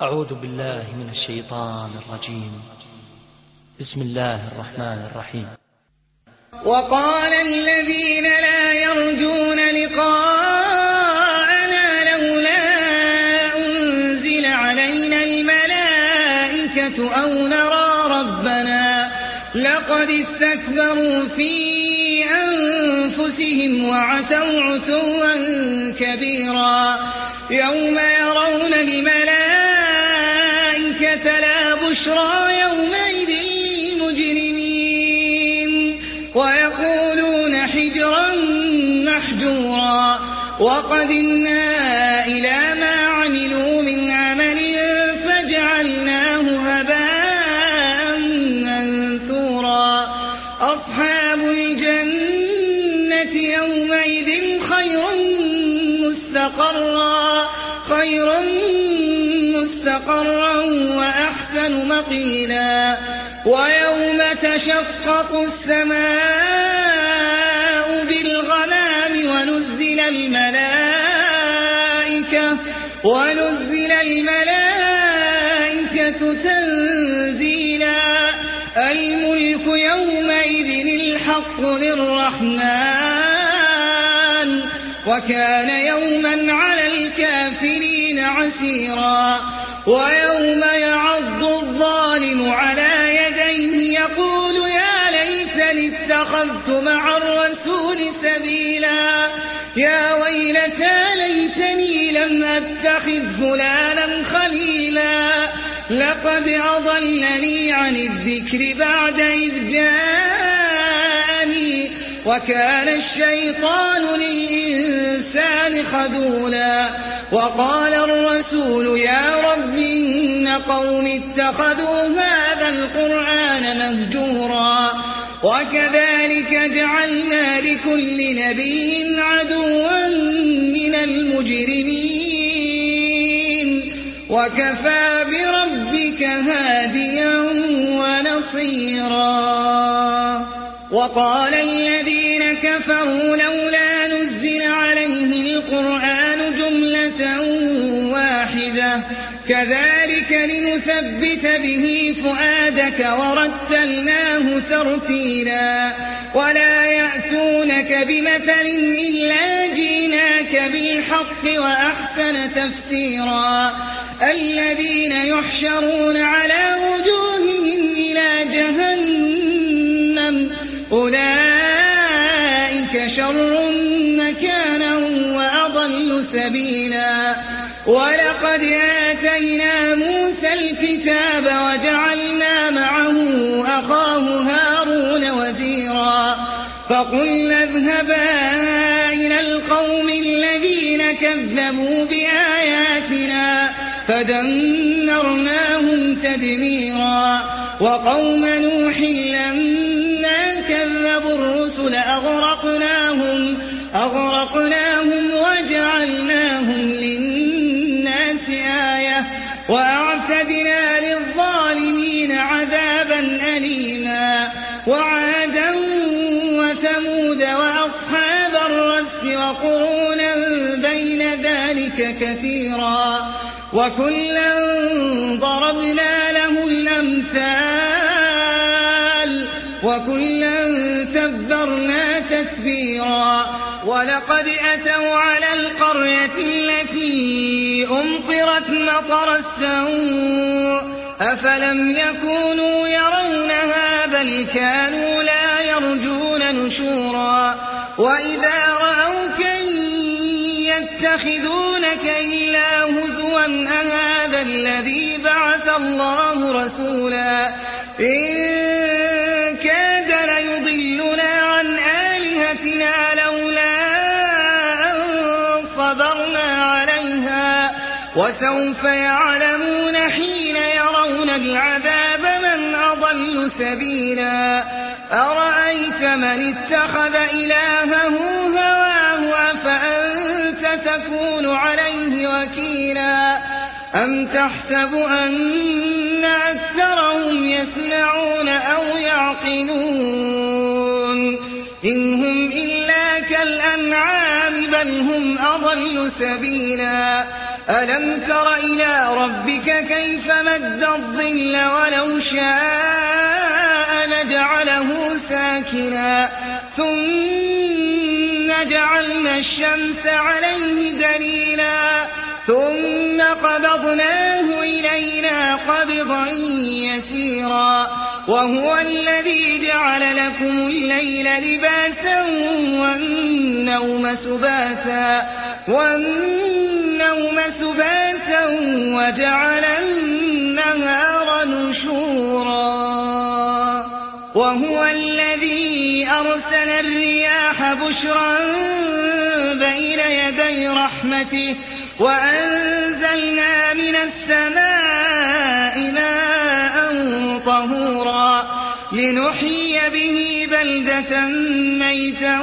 أعوذ بالله من الشيطان الرجيم. بسم الله الرحمن الرحيم. وقال الذين لا يرجون لقاءنا لولا أنزل علينا الملائكة أو نرى ربنا لقد استكبروا في أنفسهم وعتوا عتوا كبيرا يوم يرون الملائكة لا بشرى يومئذ للمجرمين ويقولون حجرا محجورا وقدمنا إلى ما عملوا من عمل فجعلناه هباء منثورا أصحاب الجنة يومئذ خير مستقرا وأحسن مقيلا ويوم تشقق السماء بالغمام ونزل الملائكة تنزيلا الملك يومئذ الحق للرحمن وكان يوما على الكافرين عسيرا ويوم يعض الظالم على يديه يقول يا ليتني اتخذت مع الرسول سبيلا يا ويلتى ليتني لم أتخذ فلانا خليلا لقد أضلني عن الذكر بعد إذ جاءني وكان الشيطان للإنسان خذولا وقال الرسول يا رب إن قوم اتخذوا هذا القرآن مهجورا وكذلك جعلنا لكل نبي عدوا من المجرمين وكفى بربك هاديا ونصيرا وقال الذين كفروا لولا نزل عليه القرآن جملة واحدة كذلك لنثبت به فؤادك ورتلناه ترتيلا ولا يأتونك بمثل إلا جئناك بالحق وأحسن تفسيرا الذين يحشرون على وجوههم إلى جهنم أولئك شر مكانا وأضل سبيلا ولقد آتينا موسى الكتاب وجعلنا معه أخاه هارون وزيرا فقلنا اذهبا إلى القوم الذين كذبوا بآياتنا فدمرناهم تدميرا وقوم نوح لما كذبوا الرسل أغرقناهم وجعلناهم للناس آية وأعتدنا للظالمين عذابا أليما وعادا وثمود وأصحاب الرس وقرونا بين ذلك كثيرا وكلا ضربنا له الأمثال وكلا تبرنا تتبيرا ولقد أتوا على القرية التي أمطرت مطر السوء أفلم يكونوا يرونها بل كانوا لا يرجون نشورا وإذا رأوك يتخذونك إلا هزوا أهذا الذي بعث الله رسولا إن كاد ليضلنا عن آلهتنا لولا أن صبرنا عليها وسوف يعلمون حين يرون العذاب من أضل سبيلا أرأيت من اتخذ إلهه هواه أفأنت تكون عليه وكيلا أم تحسب أن أكثرهم يسمعون أو يعقلون إن هم إلا كالأنعام بل هم أضل سبيلا ألم تر إلى ربك كيف مد الظل ولو شاء لجعله ساكنا ثم جعلنا الشمس عليه دليلا ثم قبضناه إلينا قبضا يسيرا وهو الذي جعل لكم الليل لباسا والنوم سباتا وجعل النهار نشورا وهو الذي أرسل الرياح بشرا بين يدي رحمته وأنزلنا من السماء ماء طهورا لنحيي به بلدة ميتا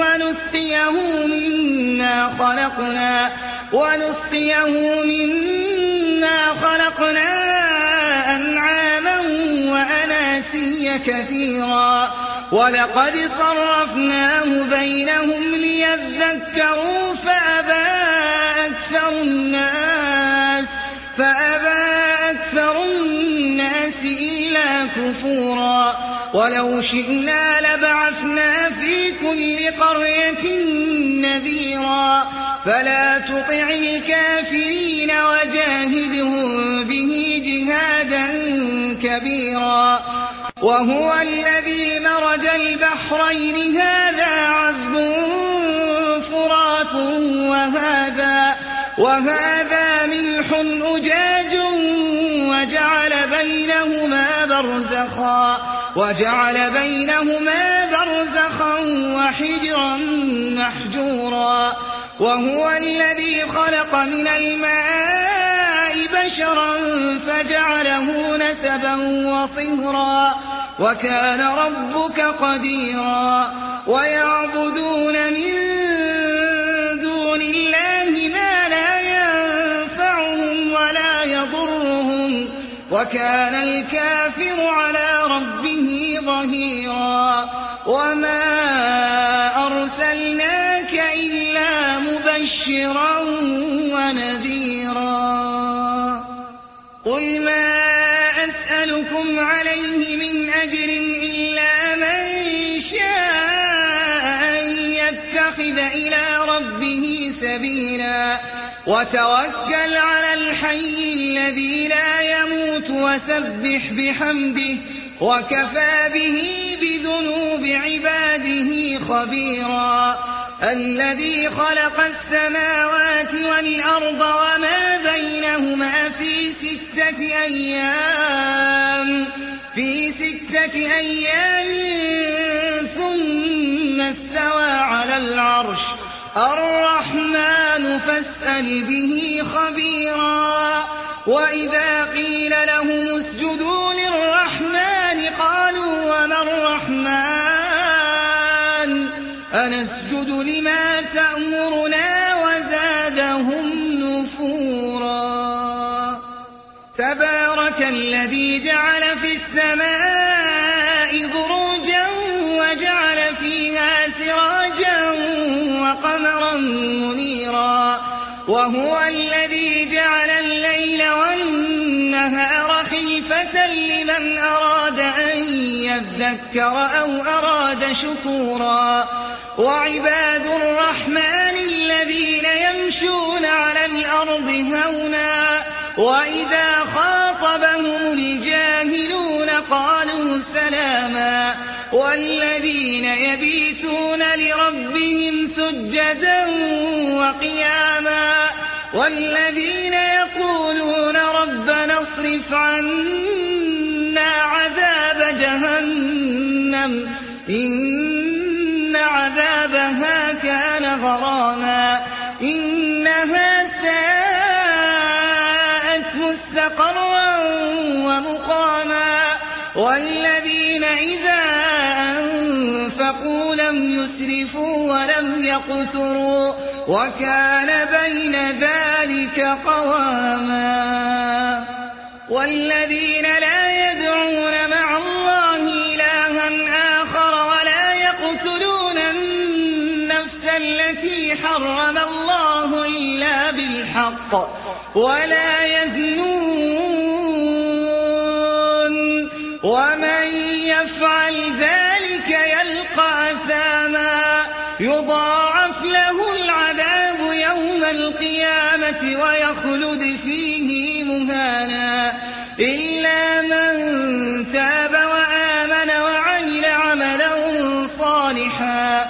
ونسقيه مما خلقنا أنعاما وأناسيا كثيرا ولقد صرفناه بينهم ليذكروا فأبى أكثر الناس إلا كفورا ولو شئنا لبعثنا في كل قرية نذيرا فلا تطع الكافرين وجاهدهم به جهادا كبيرا وهو الذي مرج البحرين هذا عذب فرات وهذا ملح أجاج وجعل بينهما برزخا وحجرا محجورا وهو الذي خلق من الماء بشرا فجعله نسبا وصهرا وكان ربك قديرا ويعبدون من دون الله ما لا ينفعهم ولا يضرهم وكان الكافر على ربه ظهيرا وما أرسلناك إلا مبشرا ونذيرا قل ما أسألكم عليه من أجر إلا من شاء أن يتخذ إلى ربه سبيلا وتوكل على الحي الذي لا يموت وسبح بحمده وكفى به بذنوب عباده خبيرا الذي خلق السماوات والأرض وما بينهما في ستة أيام ثم استوى على العرش الرحمن فاسأل به خبيرا وإذا قيل لهم اسجدوا للرحمن قالوا وما الرحمن أنسجد لما تأمرنا وزادهم نفورا تبارك الذي جعل في السماء بروجا وجعل فيها سراجا وقمرا منيرا وهو الذي جعل الليل والنهار خلفة لمن أراد أن يذكر أو أراد شكورا وعباد الرحمن الذين يمشون على الأرض هونا وإذا خاطبهم الجاهلون قالوا سلاما والذين يبيتون لربهم سجدا وقياما والذين يقولون ربنا اصرف عنا عذاب جهنم إن عذابها كان غراما إنها ساءت مستقرا ومقاما والذين إذا أنفقوا لم يسرفوا ولم يقتروا وكان بين ذلك قواما والذين لا يدعون مع الله إلها آخر ولا يقتلون النفس التي حرم الله إلا بالحق ولا يزنون ومن يفعل ذلك يلقى أثاما يضاعف له العذاب يوم القيامة ويخلد فيه مهانا إلا من تاب وآمن وعمل عملا صالحا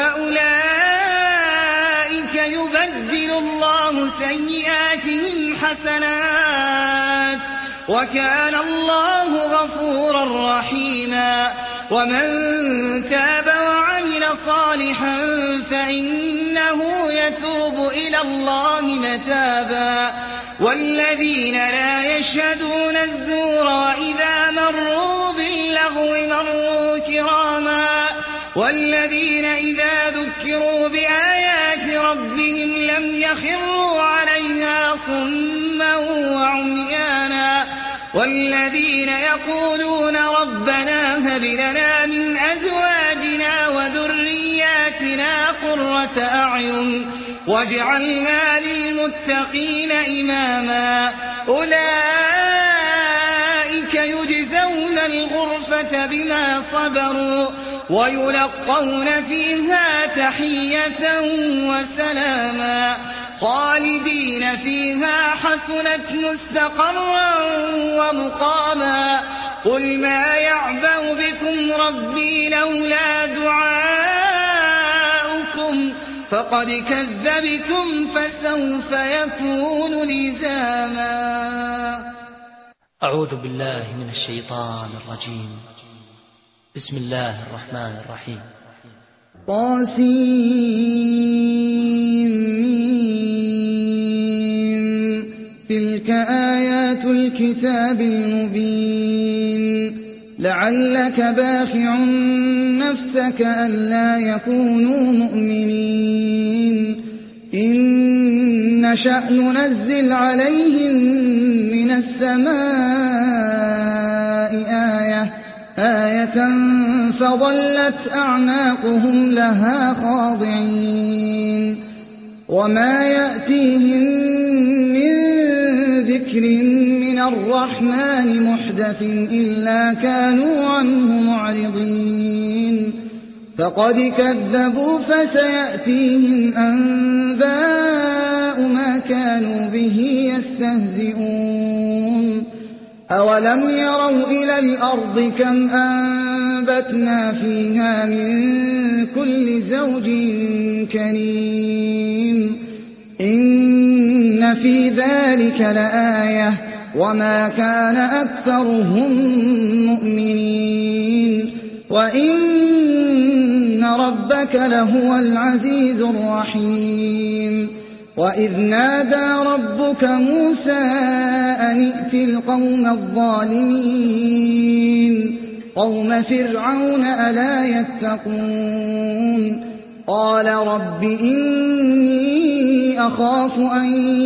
فأولئك يبدل الله سيئاتهم حسنات وكان الله غفورا رحيما ومن تاب وعمل صالحا فإنه يتوب إلى الله متابا والذين لا يشهدون الزور وإذا مروا باللغو مروا كراما والذين إذا ذكروا بآيات ربهم لم يخروا عليها صما وعميانا والذين يقولون ربنا هب لنا من أزواجنا وذرياتنا قرة أعين واجعلنا للمتقين إماما أولئك يجزون الغرفة بما صبروا ويلقون فيها تحية وسلاما خالدين فيها حسنت مستقرا ومقاما قل ما يعبأ بكم ربي لولا دعاؤكم فقد كذبتم فسوف يكون لزاما. أعوذ بالله من الشيطان الرجيم. بسم الله الرحمن الرحيم. طاسين تلك آيات الكتاب المبين لعلك باخع نفسك ألا يكونوا مؤمنين إن نشأ ننزل عليهم من السماء آية فظلت أعناقهم لها خاضعين وما يأتيهم من ذكر من الرحمن محدث إلا كانوا عنه معرضين فقد كذبوا فسيأتيهم أنباء ما كانوا به يستهزئون أولم يروا إلى الأرض كم أنبتنا فيها من كل زوج كريم إن في ذلك لآية وما كان أكثرهم مؤمنين وإن ربك لهو العزيز الرحيم وإذ نادى ربك موسى أن ائت القوم الظالمين قوم فرعون ألا يتقون قال رب إني أخاف أن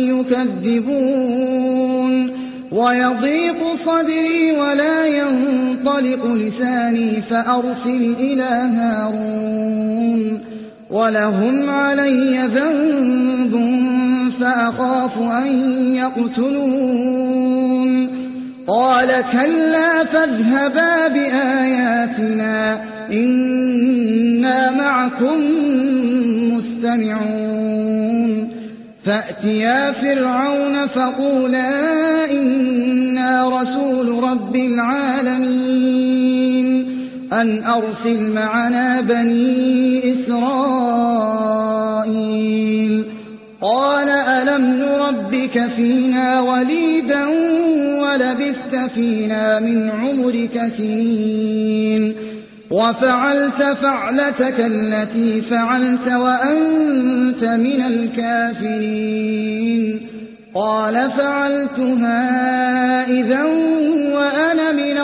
يكذبون ويضيق صدري ولا ينطلق لساني فأرسل إلى هارون ولهم علي ذنب فأخاف أن يقتلون قال كلا فاذهبا بآياتنا إنا معكم مستمعون فأتيا فرعون فقولا إنا رسول رب العالمين أن أرسل معنا بني إسرائيل قال ألم نربك فينا وليدا ولبثت فينا من عمرك سنين وفعلت فعلتك التي فعلت وأنت من الكافرين قال فعلتها إذا وأنا من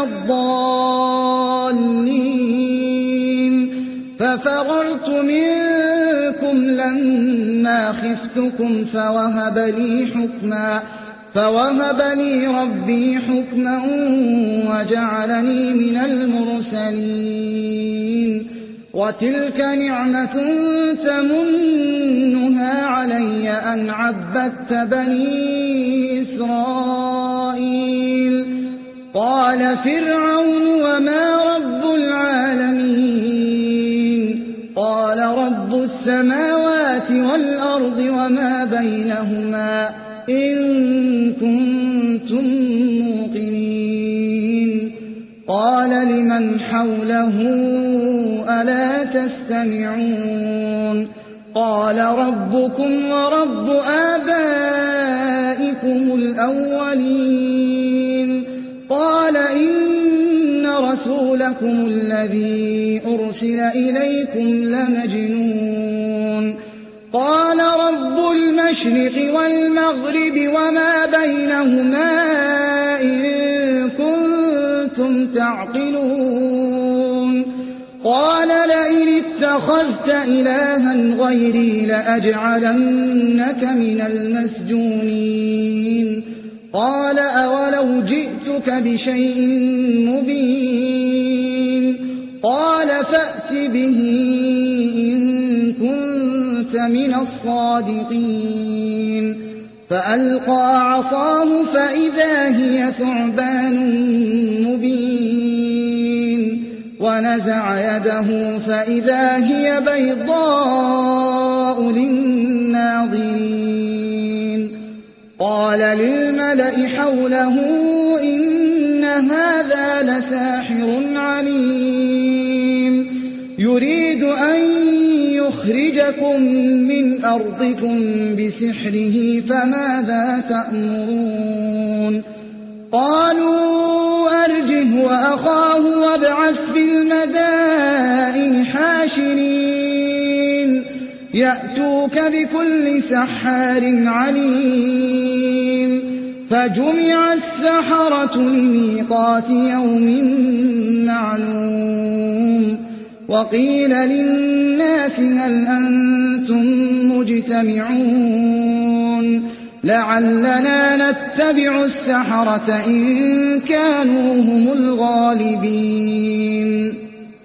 الضالين ففررت منكم لما خفتكم فوهب لي ربي حكما وجعلني من المرسلين وتلك نعمة تمنها علي أن عبدت بني إسرائيل. قال فرعون وما رب العالمين؟ قال رب السماوات والأرض وما بينهما إن كنتم موقنين. قال لمن حوله ألا تستمعون؟ قال ربكم ورب آبائكم الأولين. قال إن رسولكم الذي أرسل إليكم لمجنون. قال رب المشرق والمغرب وما بينهما إن كنتم تعقلون. قال لئن اتخذت إلها غيري لأجعلنك من المسجونين. قال أولو جئتك بشيء مبين؟ قال فأت به إن كنت من الصادقين. فألقى عصاه فإذا هي ثعبان مبين، ونزع يده فإذا هي بيضاء للناظرين. قال للملأ حوله إن هذا لساحر عليم، يريد أن يخرجكم من أرضكم بسحره فماذا تأمرون؟ قالوا أرجه وأخاه وابعث في المدائن حاشرين يأتوك بكل سحار عليم. فجمع السحرة لميقات يوم معلوم. وقيل للناس هل أنتم مجتمعون؟ لعلنا نتبع السحرة إن كانوا هم الغالبين.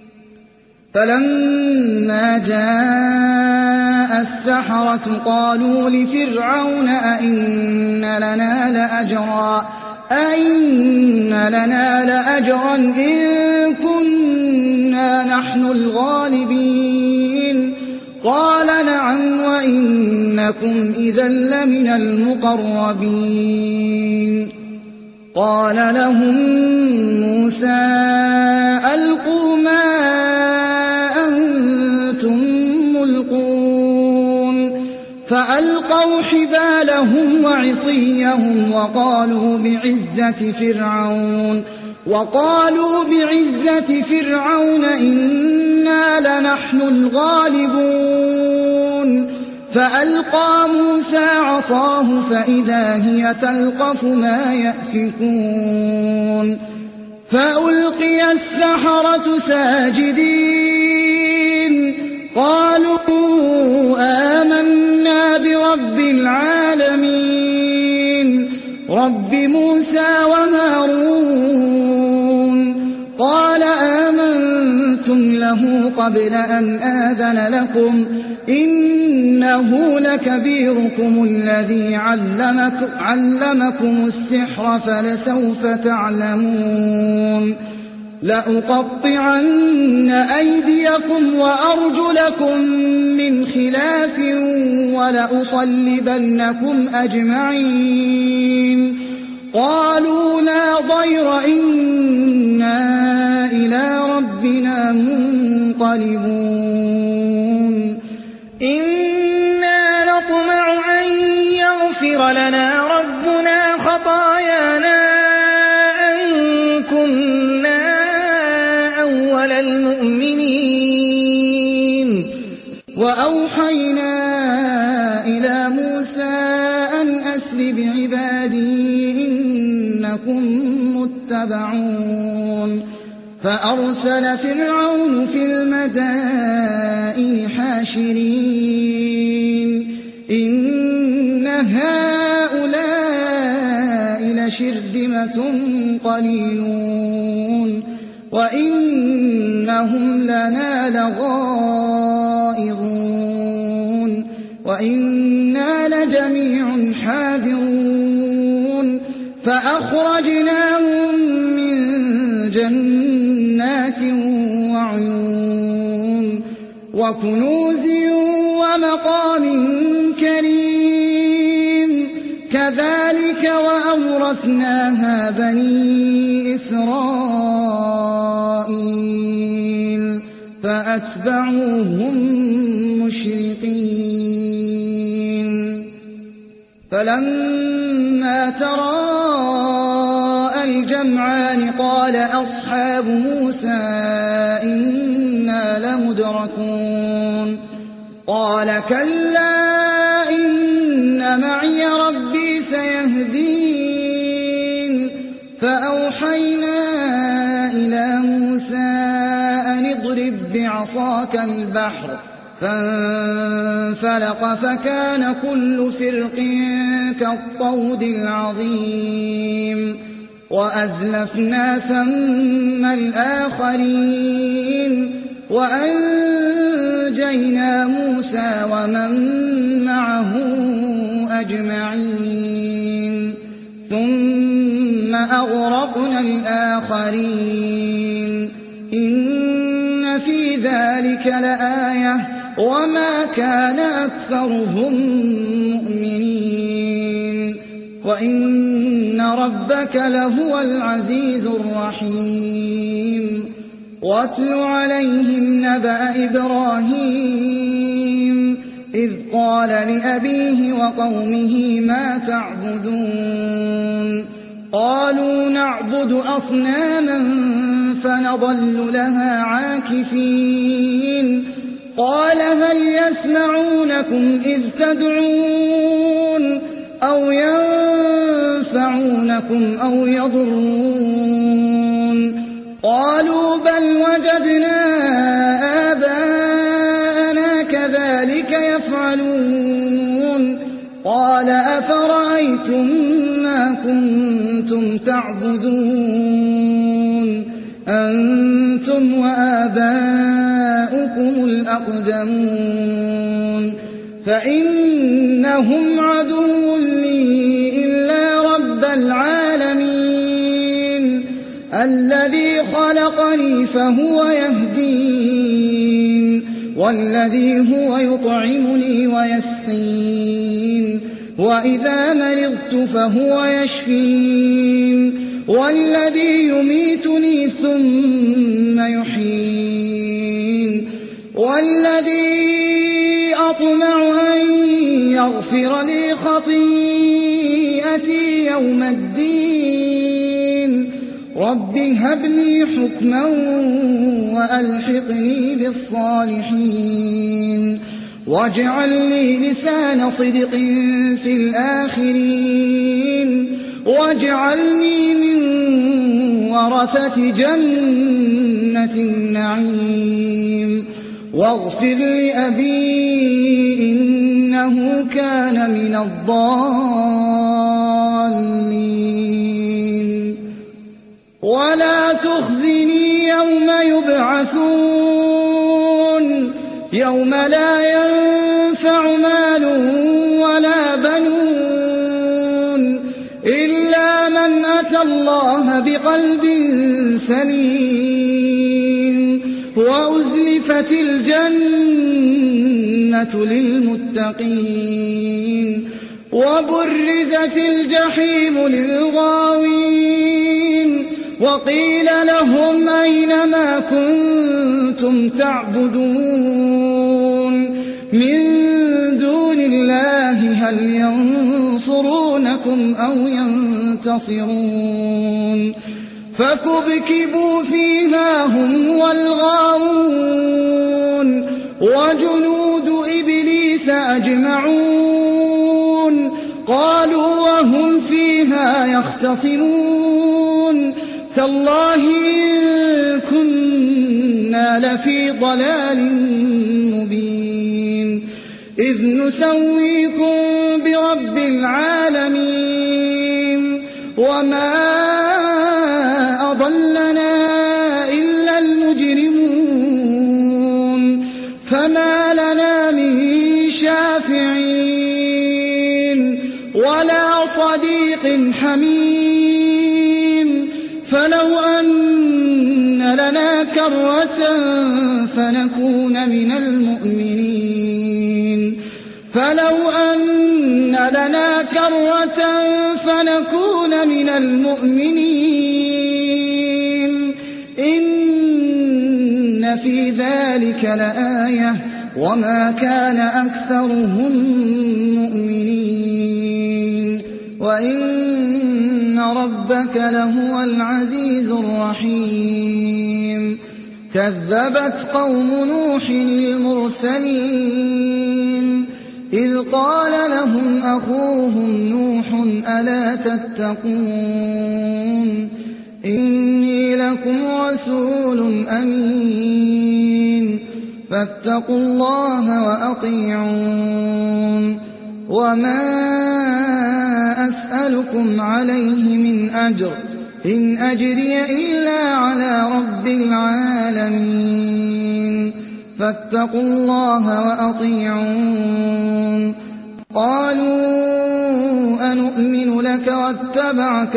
فلما جاء السحرة قالوا لفرعون أئن لنا لأجرا إن كنا نحن الغالبين؟ قال نعم وإنكم إذا لمن المقربين. قال لهم موسى ألقوا ما أنتم ملقون. فألقوا حبالهم وعصيهم وقالوا بعزة فرعون إنا لنحن الغالبون. فألقى موسى عصاه فإذا هي تلقف ما يأفكون. فألقي السحرة ساجدين قالوا آمنا برب العالمين رب موسى وهارون. قال آمنتم له قبل أن آذن لكم إنه لكبيركم الذي علمكم السحر فلسوف تعلمون. لأقطعن أيديكم وأرجلكم من خلاف ولأصلبنكم أجمعين. قالوا لا ضير إنا إلى ربنا منقلبون. إنا نطمع أن يغفر لنا ربنا خطايانا أن كنا أول المؤمنين. وأوحينا إلى موسى أن أسر بعبادي إنكم متبعون. فأرسل فرعون في المدائن حاشرين إن هؤلاء لشرذمة قليلون وإنهم لنا لغائظون وإنا لجميع حاذرون فأخرجناهم من جنات وعيون وكنوز ومقام كريم كذلك وأورثناها بني إسرائيل فأتبعوهم مشرقين فلما تراءى الجمعان قال أصحاب موسى إنا لمدركون قال كلا إن معي ربي سيهدين فأوحينا إلى موسى أن اضرب بعصاك البحر فانفلق فكان كل فرق كالطود العظيم وأزلفنا ثم الآخرين وأنجينا موسى ومن معه أجمعين ثم أغرقنا الآخرين إن في ذلك لآية وما كان أكثرهم مؤمنين وإن ربك لهو العزيز الرحيم واتل عليهم نبأ إبراهيم إذ قال لأبيه وقومه ما تعبدون قالوا نعبد أصناما فنظل لها عاكفين قال هل يسمعونكم إذ تدعون أو ينفعونكم أو يضرون قالوا بل وجدنا آباءنا كذلك يفعلون قال أفرأيتم ما كنتم تعبدون أنتم وآباؤكم الأقدمون فإنهم عدو لي إلا رب العالمين الذي خلقني فهو يهدين والذي هو يطعمني ويسقين وإذا مرضت فهو يشفين والذي يميتني ثم يحيين والذي أطمع أن يغفر لي خطيئتي يوم الدين رب هب لي حكما وألحقني بالصالحين واجعل لي لسان صدق في الآخرين واجعلني من ورثة جنة النعيم واغفر لأبي إنه كان من الضالين ولا تخزني يوم يبعثون يوم لا ينفع مال ولا بنون إلا من أتى الله بقلب سليم وأزلفت الجنة للمتقين وبرزت الجحيم للغاوين وقيل لهم أين ما كنتم تعبدون من دون الله هل ينصرونكم أو ينتصرون فكبكبوا فيها هم والغاوون وجنود إبليس أجمعون قالوا وهم فيها يختصمون تالله إن كنا لفي ضلال مبين إذ نسويكم برب العالمين وما أضلنا إلا حميم فلو أن لنا كرة فنكون من المؤمنين إن في ذلك لآية وما كان أكثرهم مؤمنين وإن ربك لهو العزيز الرحيم كذبت قوم نوح المرسلين إذ قال لهم أخوهم نوح ألا تتقون إني لكم رسول أمين فاتقوا الله وأطيعون وما أسألكم عليه من أجر إن أجري إلا على رب العالمين فاتقوا الله وأطيعون قالوا أنؤمن لك واتبعك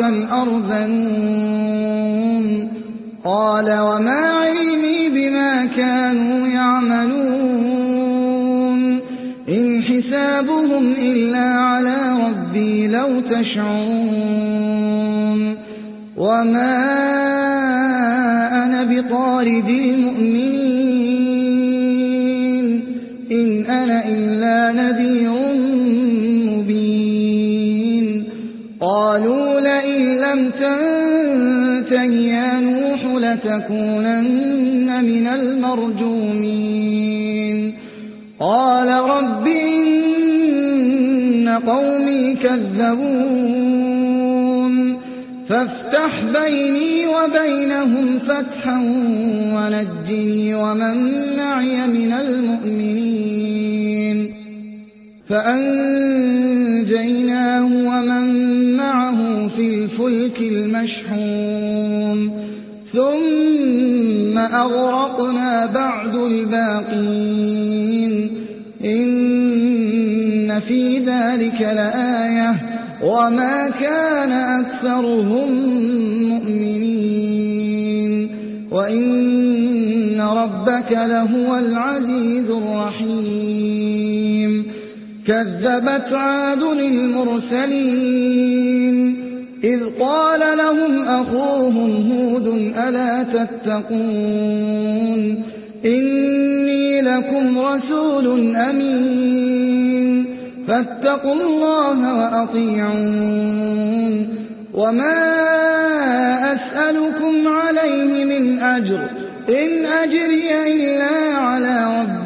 الأرذلون قال وما علمي بما كانوا يعملون إن حسابهم إلا على ربي لو تشعرون وما أنا بطارد المؤمنين إن أنا إلا نذير مبين قالوا لئن لم تنته يا نوح لتكونن من المرجومين قال رب إن قومي كذبون فافتح بيني وبينهم فتحا ونجني ومن معي من المؤمنين فأنجيناه ومن معه في الفلك المشحون ثم أغرقنا بعد الباقين إن في ذلك لآية وما كان أكثرهم مؤمنين وإن ربك لهو العزيز الرحيم كذبت عاد المرسلين إذ قال لهم أخوهم هود ألا تتقون إني لكم رسول أمين فاتقوا الله وأطيعون وما أسألكم عليه من أجر إن أجري إلا على رب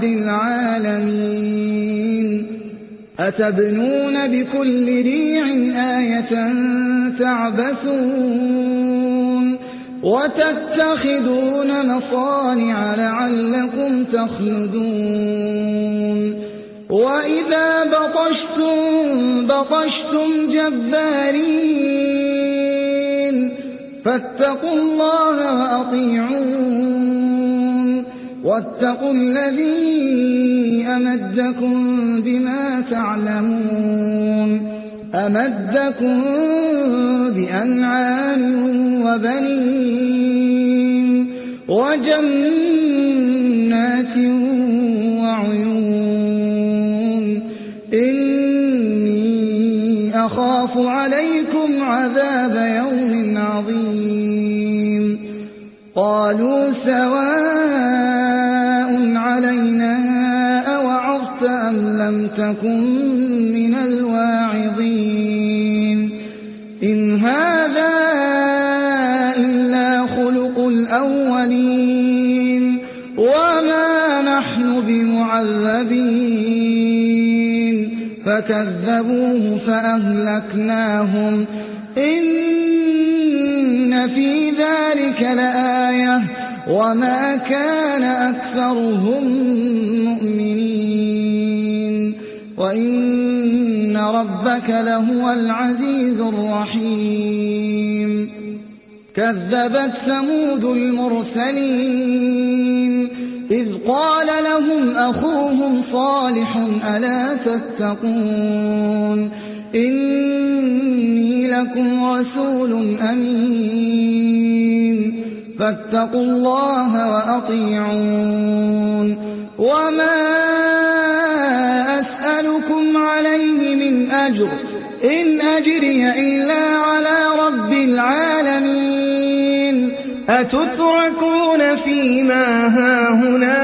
العالمين أتبنون بكل ريع آية تعبثون وتتخذون مصانع لعلكم تخلدون وإذا بطشتم جبارين فاتقوا الله وأطيعون واتقوا الذي أمدكم بما تعلمون أمدكم بأنعام وبنين وجنات وعيون إني أخاف عليكم عذاب يوم عظيم قالوا سواء علينا أوعظت أم لم تكن من الواعظين إن هذا إلا خلق الأولين وما نحن بمعذبين فكذبوه فأهلكناهم إن في ذلك لآية وما كان أكثرهم مؤمنين وإن ربك لهو العزيز الرحيم كذبت ثمود المرسلين إذ قال لهم أخوهم صالح ألا تتقون إني لكم رسول أمين فاتقوا الله وأطيعون وما أسألكم عليه من أجر إن أجري إلا على رب العالمين أتتركون فيما هاهنا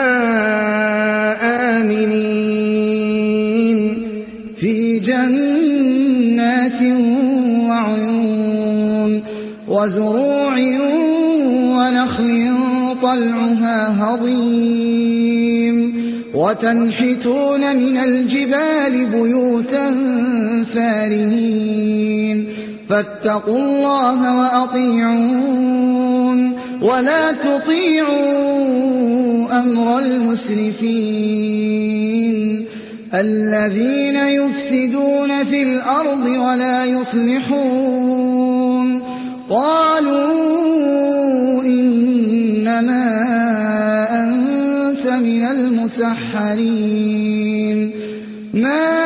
آمنين في جنات وعيون وزروع ونخل طلعها هضيم وتنحتون من الجبال بيوتا فارهين فاتقوا الله وأطيعون ولا تطيعوا أمر المسرفين الذين يفسدون في الأرض ولا يصلحون قالوا إنما أنت من المسحرين ما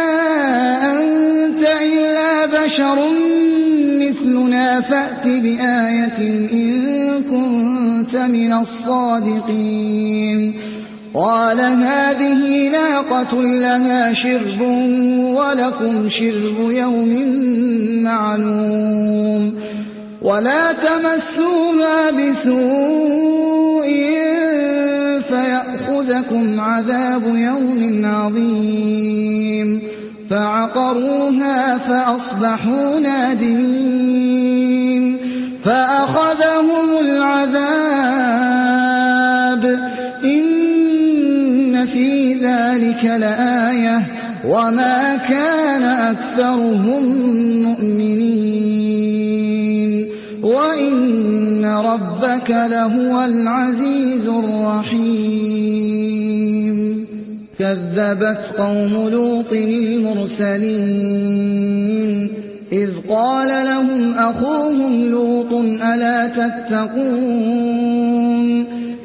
أنت إلا بشر مثلنا فأت بآية إن كنت من الصادقين قال هذه ناقة لها شرب ولكم شرب يوم معلوم ولا تمسوها بسوء فيأخذكم عذاب يوم عظيم فعقروها فأصبحوا نادمين فأخذهم العذاب إن في ذلك لآية وما كان أكثرهم مؤمنين وإن ربك لهو العزيز الرحيم كذبت قوم لوط المرسلين إذ قال لهم أخوهم لوط ألا تتقون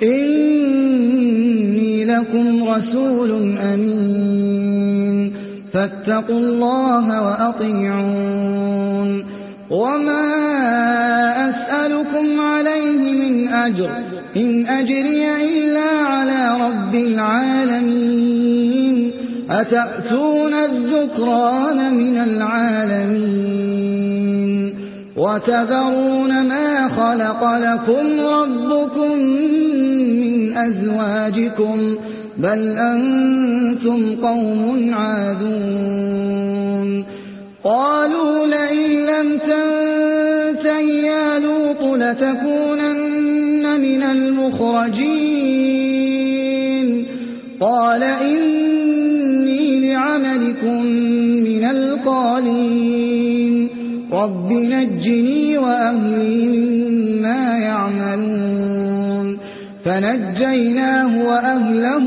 إني لكم رسول أمين فاتقوا الله وأطيعون وما أسألكم عليه من أجر إن أجري إلا على رب العالمين أتأتون الذكران من العالمين وتذرون ما خلق لكم ربكم من أزواجكم بل أنتم قوم عادون قالوا لئن لم تنته يا لوط لتكونن من المخرجين قال إني لعملكم من القالين رب نجني وأهلي مما يعملون فنجيناه وأهله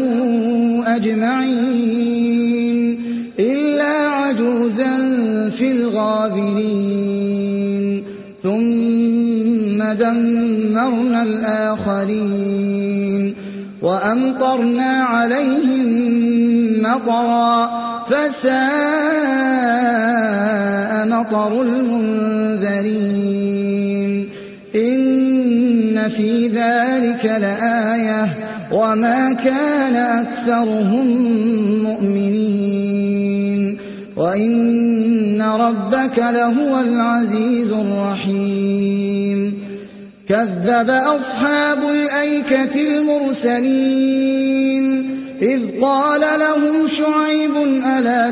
أجمعين إلا عجوزا في الغابرين ثم دمرنا الآخرين وأمطرنا عليهم مطرا فساء مطر المنذرين إن في ذلك لآية وما كان أكثرهم مؤمنين وإن ربك لهو العزيز الرحيم كذب أصحاب الأيكة المرسلين إذ قال لهم شعيب ألا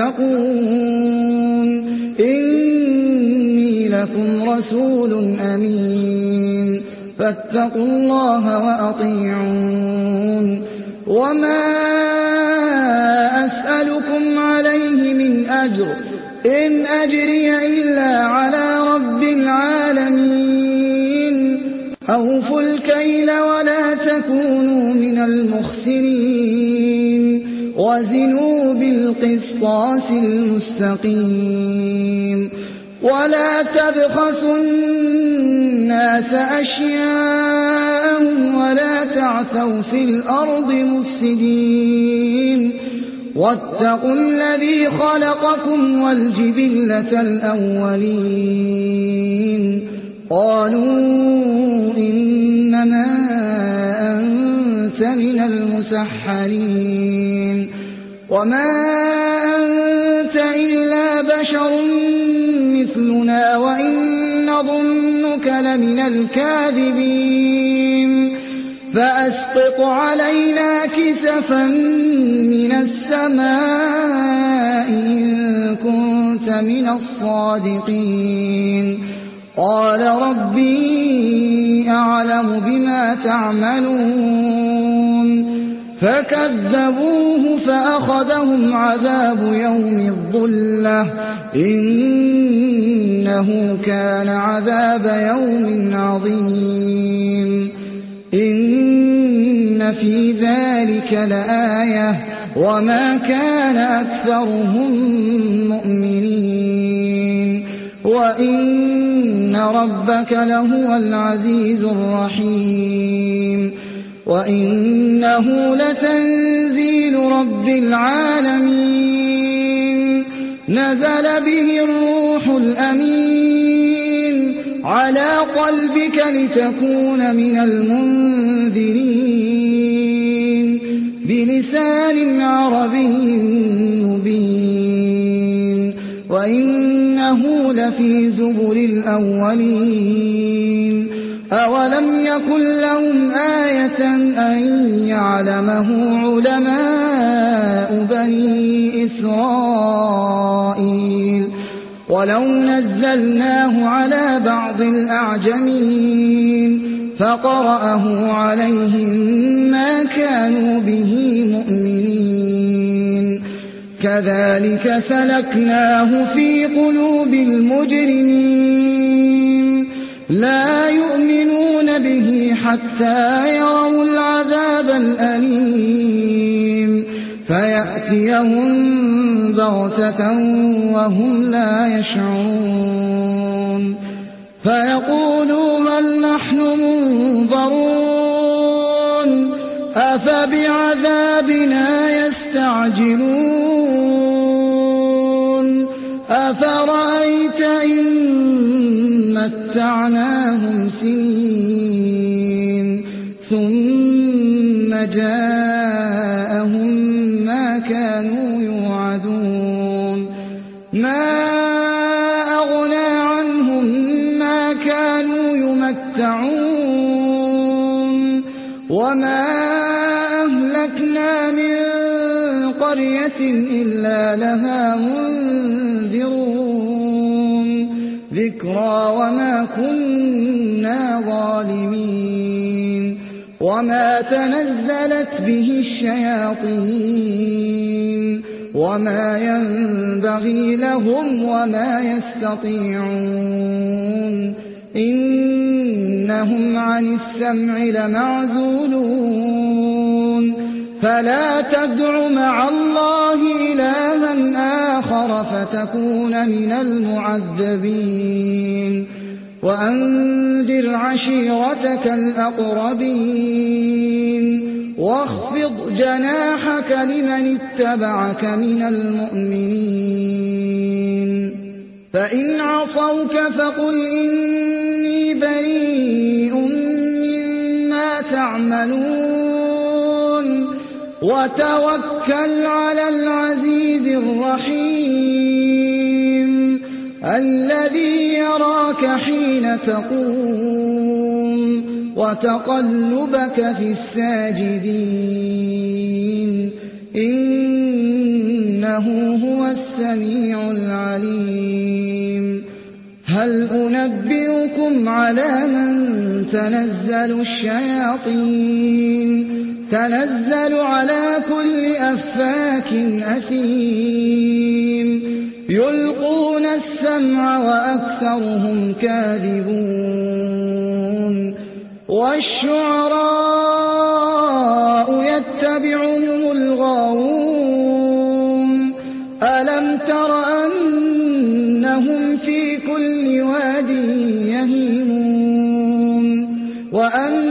تتقون إني لكم رسول أمين فاتقوا الله وأطيعون وما أسألكم عليه من أجر إن أجري إلا على رب العالمين أوفوا الكيل ولا تكونوا من المخسرين وزنوا بالقسطاس المستقيم ولا تبخسوا الناس أشياءهم ولا تعثوا في الأرض مفسدين واتقوا الذي خلقكم والجبلة الأولين قالوا إنما أنت من المسحرين وما أنت إلا بشر مثلنا وإن نظنك لمن الكاذبين فأسقط علينا كسفا من السماء إن كنت من الصادقين قال ربي أعلم بما تعملون فكذبوه فأخذهم عذاب يوم الظلة إنه كان عذاب يوم عظيم إن في ذلك لآية وما كان أكثرهم مؤمنين وإن ربك لهو العزيز الرحيم وإنه لتنزيل رب العالمين نزل به الروح الأمين على قلبك لتكون من المنذرين بلسان عربي مبين وإنه لفي زبر الأولين أولم يكن لهم آية أن يعلمه علماء بني إسرائيل ولو نزلناه على بعض الأعجمين فقرأه عليهم ما كانوا به مؤمنين كذلك سلكناه في قلوب المجرمين لا يؤمنون به حتى يروا العذاب الأليم فيأتيهم بغتة وهم لا يشعرون فيقولوا هل نحن منظرون أفبعذابنا يستعجلون أفرأيت إن متعناهم سنين ثم جاءهم ما كانوا يوعدون ما أغنى عنهم ما كانوا يمتعون وما أهلكنا من قرية إلا لها منذرون ذكرى وما كنا ظالمين وما تنزلت به الشياطين وما ينبغي لهم وما يستطيعون إنهم عن السمع لمعزولون فلا تدع مع الله إلها آخر فتكون من المعذبين وأنذر عشيرتك الأقربين واخفض جناحك لمن اتبعك من المؤمنين فإن عصوك فقل إني بريء مما تعملون وتوكل على العزيز الرحيم الذي يراك حين تقوم وتقلبك في الساجدين إنه هو السميع العليم هل أنبئكم على من تنزل الشياطين تنزل على كل أفاك أثيم يلقون السمع وأكثرهم كاذبون والشعراء يتبعهم الغاوون ألم تر أنهم في كل واد يهيمون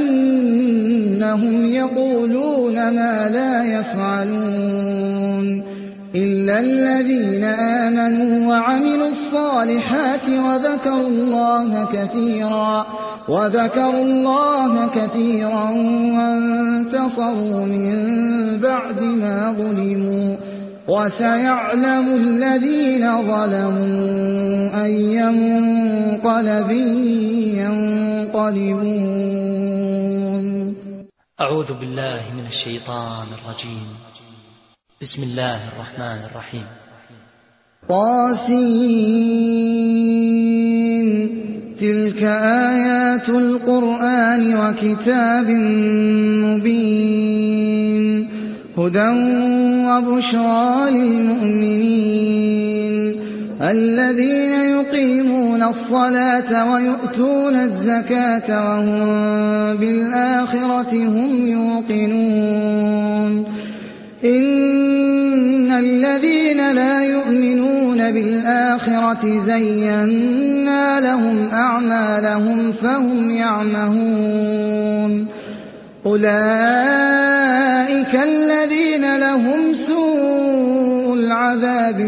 وأنهم يقولون ما لا يفعلون إلا الذين آمنوا وعملوا الصالحات وذكروا الله كثيرا وانتصروا من بعد ما ظلموا وسيعلم الذين ظلموا أي منقلب ينقلبون. أعوذ بالله من الشيطان الرجيم. بسم الله الرحمن الرحيم. طاسين تلك آيات القرآن وكتاب مبين هدى وبشرى للمؤمنين الذين يقيمون الصلاة ويؤتون الزكاة وهم بالآخرة هم يوقنون. إن الذين لا يؤمنون بالآخرة زينا لهم أعمالهم فهم يعمهون. أولئك الذين لهم سوء العذاب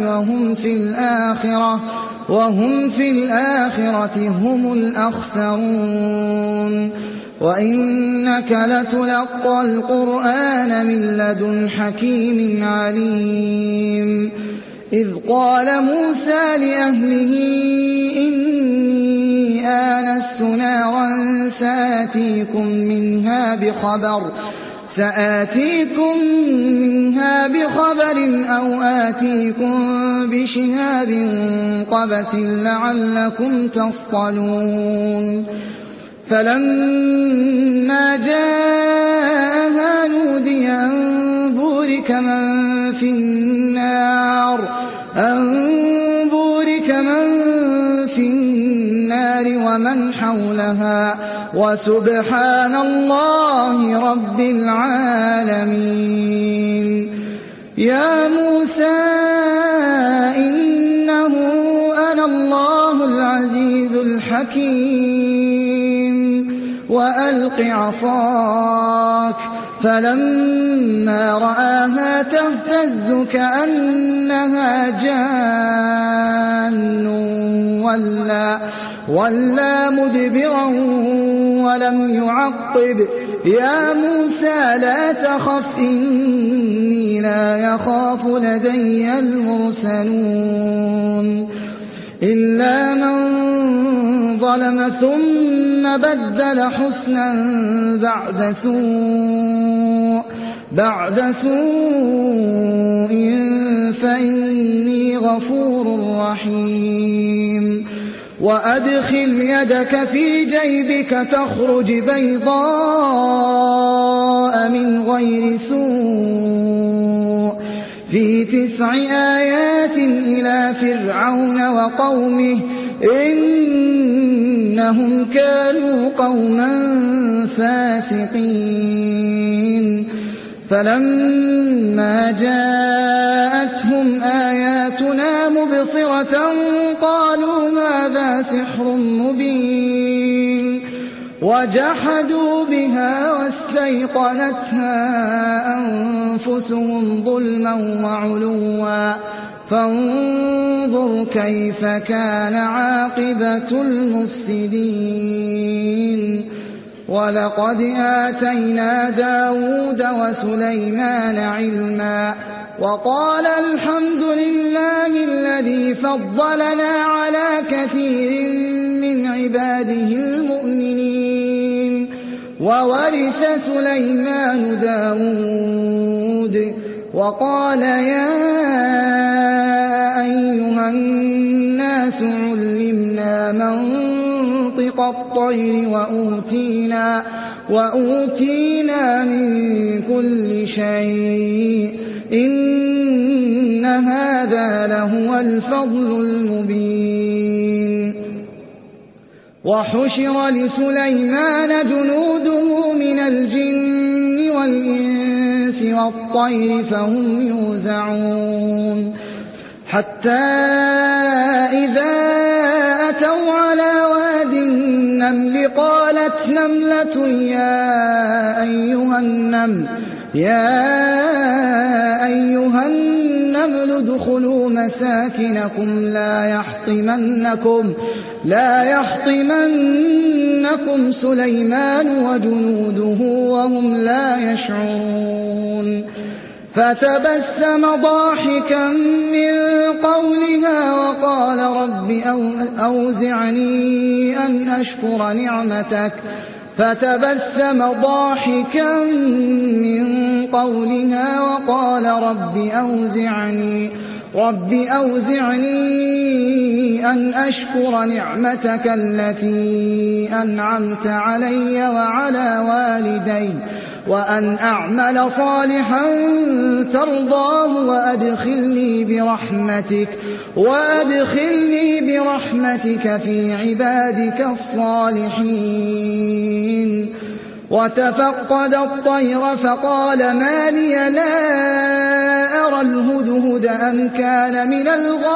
وهم في الآخرة هم الأخسرون. وإنك لتلقى القرآن من لدن حكيم عليم. إذ قال موسى لأهله إني آنست نارا سآتيكم منها بخبر أو آتيكم بشهاب قبس لعلكم تصطلون. فلما جاءها نودي أن بورك من في النار ومن حولها وسبحان الله رب العالمين. يا موسى إنه أنا الله العزيز الحكيم وألق عصاك. فلما رآها تهتز كأنها جان ولا مدبرا ولم يعقب. يا موسى لا تخف إني لا يخاف لدي المرسلون. إلا من ظلم ثم بدل حسنا بعد سوء فإني غفور رحيم. وأدخل يدك في جيبك تخرج بيضاء من غير سوء في 9 آيات إلى فرعون وقومه إنهم كانوا قوما فاسقين. فلما جاءتهم آياتنا مبصرة قالوا هذا سحر مبين وجحدوا بها واستيقنتها أنفسهم ظلما وعلوا فانظر كيف كان عاقبة المفسدين. ولقد آتينا داود وسليمان علما وقال الحمد لله الذي فضلنا على كثير من عباده المؤمنين. وورث سليمان داود وقال يا أيها الناس علمنا منطق الطير وأوتينا من كل شيء إن هذا لهو الفضل المبين. وحشر لسليمان جنوده من الجن والإنس والطير فهم يوزعون حتى إذا أتوا على واد النمل قالت نملة يا أيها النمل النمل ادخلوا مساكنكم لا يحطمنكم سليمان وجنوده وهم لا يشعرون فتبسم ضاحكا من قولها وقال رب أوزعني أن أشكر نعمتك أن أشكر نعمتك التي أنعمت علي وعلى والدي وأن أعمل صالحا ترضاه وأدخلني برحمتك في عبادك الصالحين. وتفقد الطير فقال ما لي لا أرى الهدهد أم كان من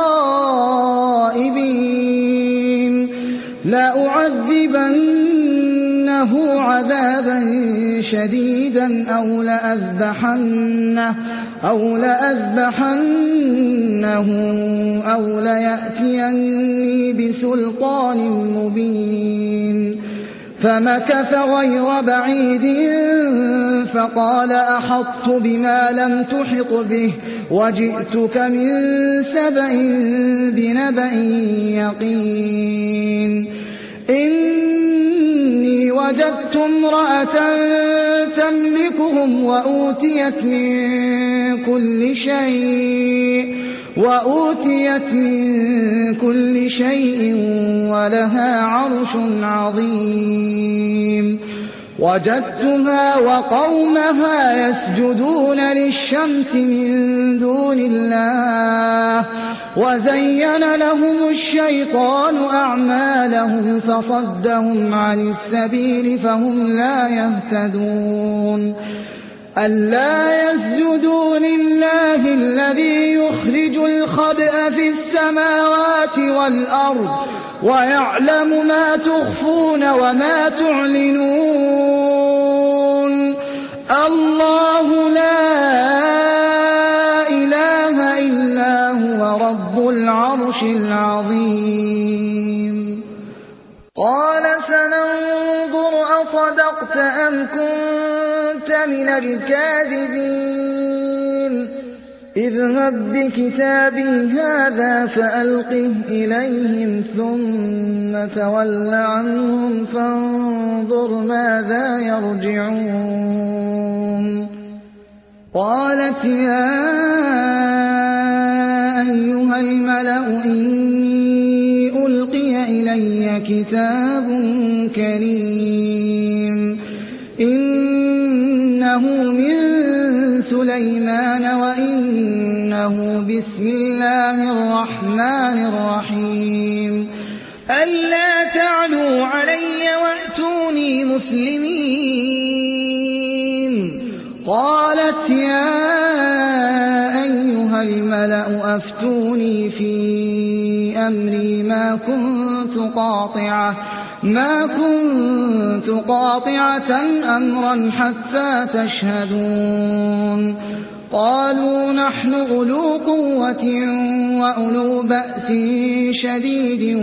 الغائبين لأعذبنه عذابا شديدا أو لأذبحنه أو ليأتيني بسلطان مبين. فمكث غير بعيد فقال أحطت بما لم تحط به وجئتك من سبأ بنبأ يقين. إني وجدت امرأة تملكهم وأوتيت من كل شيء ولها عرش عظيم. وجدتها وقومها يسجدون للشمس من دون الله وزين لهم الشيطان أعمالهم فصدهم عن السبيل فهم لا يهتدون. ألا يسجدوا لله الذي يخرج الخبأ في السماوات والأرض ويعلم ما تخفون وما تعلنون. الله لا إله إلا هو رب العرش العظيم. قال سننظر أصدقت أم كنت من الكاذبين. اذهب بكتابي هذا فألقه إليهم ثم تول عنهم فانظر ماذا يرجعون. قالت يا أيها الملأ إني ألقي إلي كتاب كريم إنه من سليمان وإنه بسم الله الرحمن الرحيم. ألا تعلوا علي وأتوني مسلمين. قالت يا أيها الملأ أفتوني في أمري ما كنت قاطعة أمرا حتى تشهدون. قالوا نحن أولو قوة وأولو بأس شديد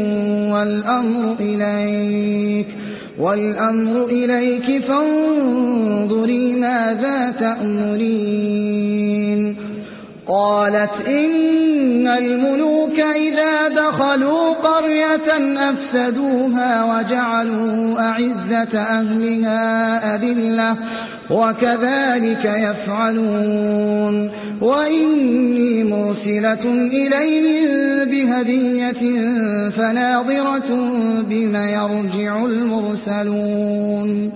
والأمر إليك فانظري ماذا تأمرين. قالت إن الملوك إذا دخلوا قرية أفسدوها وجعلوا أعزة أهلها أذلة وكذلك يفعلون. وإني مرسلة إليهم بهدية فناظرة بما يرجع المرسلون.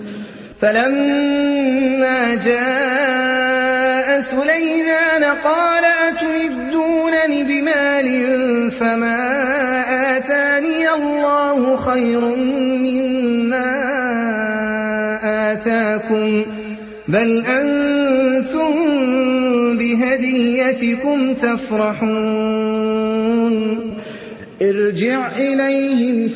فلما جاء سليمان قال أتمدونني بمال فما آتاني الله خير مما آتاكم بل أنتم بهديتكم تفرحون. ارجع إليهم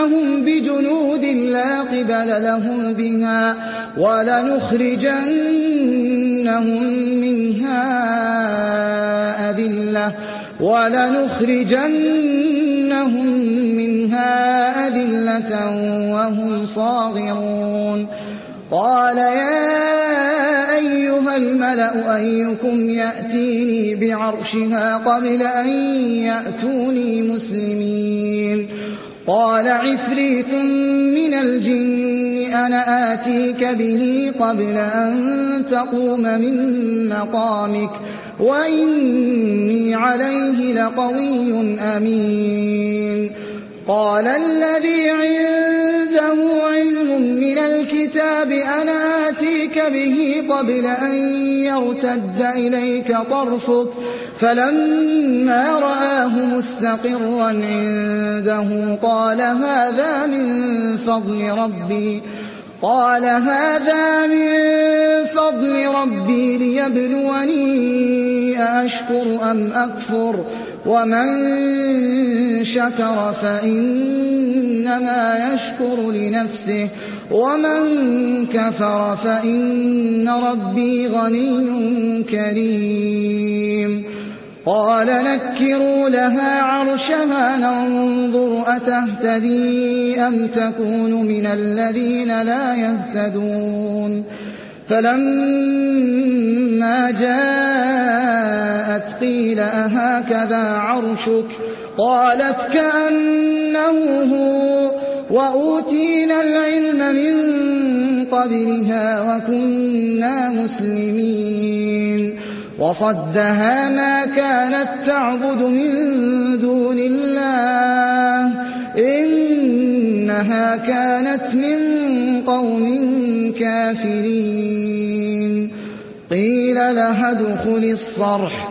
فلنأتينهم بجنود لا قبل لهم بها ولنخرجنهم منها أذلة وهم صاغرون قال يا أيها الملأ أيكم يأتيني بعرشها قبل أن يأتوني مسلمين قال عفريت من الجن أنا آتيك به قبل أن تقوم من مقامك وإني عليه لقوي أمين قال الذي عنده علم من الكتاب أنا آتيك به قبل أن يرتد إليك طرفك فلما رآه مستقرا عنده قال هذا من فضل ربي ليبلوني أأشكر أم أكفر ومن شكر فإنما يشكر لنفسه ومن كفر فإن ربي غني كريم قال نكروا لها عرشها ننظر أتهتدي أم تكون من الذين لا يهتدون فلما جاءت قيل أهكذا عرشك قالت كأنه هو وأوتينا العلم من قبلها وكنا مسلمين وصدها ما كانت تعبد من دون الله إنها كانت من قوم كافرين قيل لها ادخل الصرح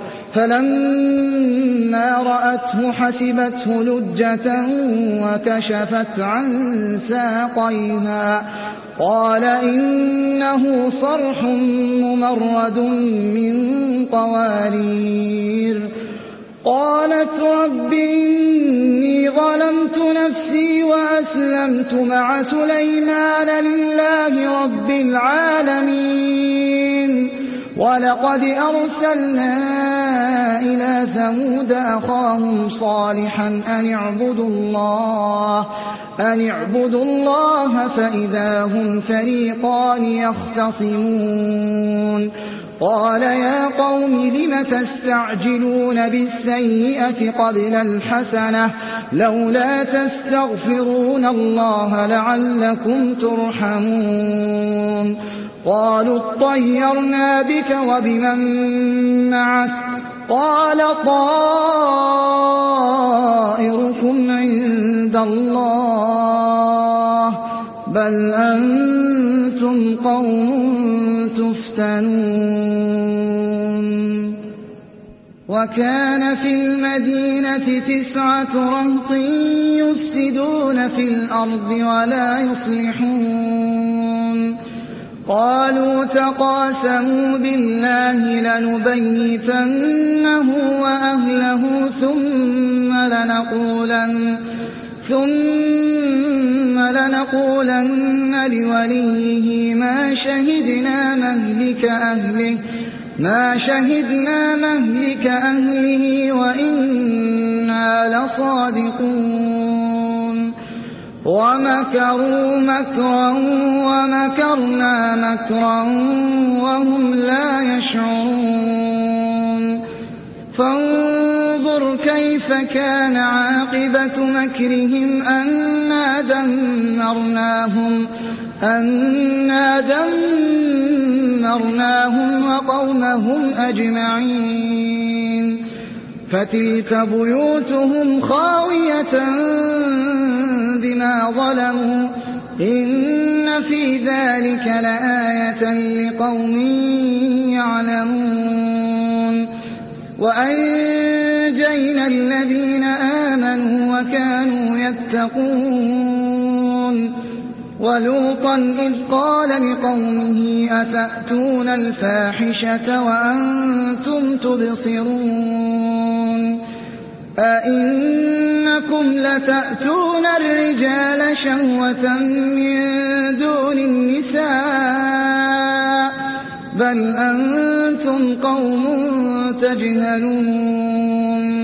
فلما رأته حسبته لجة وكشفت عن ساقيها قال إنه صرح ممرد من قوارير قالت رب إني ظلمت نفسي وأسلمت مع سليمان لله رب العالمين ولقد أرسلنا إلى ثمود أخاهم صالحا أن اعبدوا الله فإذا هم فريقان يختصمون قال يا قوم لم تستعجلون بالسيئة قبل الحسنة لولا تستغفرون الله لعلكم ترحمون قالوا اطيرنا بك وبمن معك قال طائركم عند الله بل أنتم قوم تفتنون وكان في المدينة 9 رهط يفسدون في الأرض ولا يصلحون قالوا تقاسموا بالله لنبيتنه وأهله ثم لنقولن لوليه ما شهدنا مهلك أهله وإنا لصادقون ومكروا مكرا ومكرنا مكرا وهم لا يشعرون فانظر كيف كان عاقبة مكرهم أنا دمرناهم وقومهم أجمعين فتلك بيوتهم خاوية بما ظلموا إن في ذلك لآية لقوم يعلمون وأنجينا الذين آمنوا وكانوا يتقون ولوطا إذ قال لقومه أتأتون الفاحشة وأنتم تبصرون أئنكم لتأتون الرجال شهوة من دون النساء بل أنتم قوم تجهلون